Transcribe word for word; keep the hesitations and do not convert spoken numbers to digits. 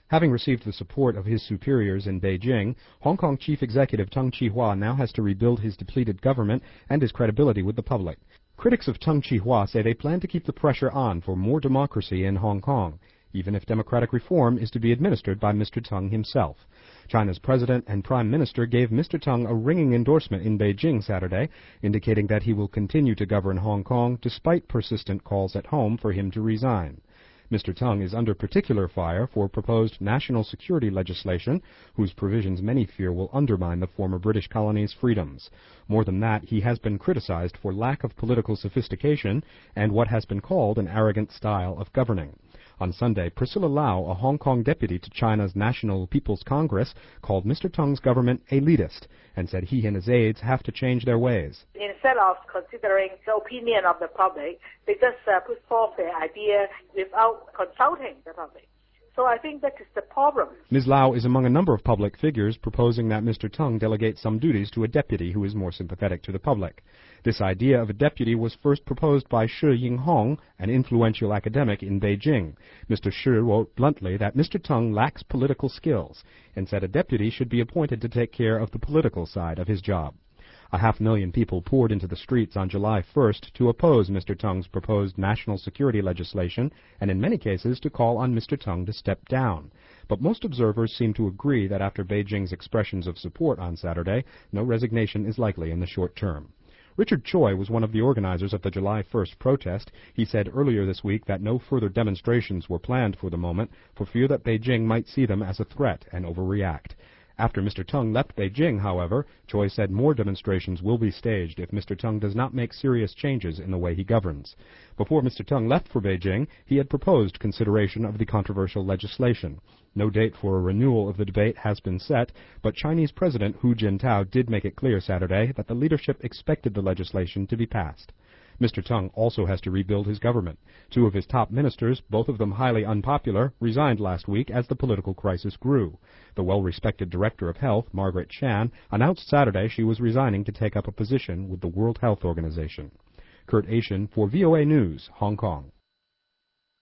Having received the support of his superiors in Beijing, Hong Kong Chief Executive Tung Chee-hwa now has to rebuild his depleted government and his credibility with the public. Critics of Tung Chee-hwa say they plan to keep the pressure on for more democracy in Hong Kong, even if democratic reform is to be administered by Mister Tung himself. China's President and Prime Minister gave Mister Tung a ringing endorsement in Beijing Saturday, indicating that he will continue to govern Hong Kong despite persistent calls at home for him to resign. Mister Tung is under particular fire for proposed national security legislation, whose provisions many fear will undermine the former British colony's freedoms. More than that, he has been criticized for lack of political sophistication and what has been called an arrogant style of governing. On Sunday, Priscilla Lau, a Hong Kong deputy to China's National People's Congress, called Mister Tung's government elitist and said he and his aides have to change their ways. Instead of considering the opinion of the public, they just uh, put forth their idea without consulting the public. So I think that is the problem. Miz Lau is among a number of public figures proposing that Mister Tung delegate some duties to a deputy who is more sympathetic to the public. This idea of a deputy was first proposed by Shi Yinghong, an influential academic in Beijing. Mister Shi wrote bluntly that Mister Tung lacks political skills and said a deputy should be appointed to take care of the political side of his job. A half million people poured into the streets on July first to oppose Mister Tung's proposed national security legislation and in many cases to call on Mister Tung to step down. But most observers seem to agree that after Beijing's expressions of support on Saturday, no resignation is likely in the short term. Richard Choi was one of the organizers of the July first protest. He said earlier this week that no further demonstrations were planned for the moment for fear that Beijing might see them as a threat and overreact. After Mister Tung left Beijing, however, Choi said more demonstrations will be staged if Mister Tung does not make serious changes in the way he governs. Before Mister Tung left for Beijing, he had proposed consideration of the controversial legislation. No date for a renewal of the debate has been set, but Chinese President Hu Jintao did make it clear Saturday that the leadership expected the legislation to be passed. Mister Tung also has to rebuild his government. Two of his top ministers, both of them highly unpopular, resigned last week as the political crisis grew. The well-respected Director of Health, Margaret Chan, announced Saturday she was resigning to take up a position with the World Health Organization. Kurt Asian for V O A News, Hong Kong.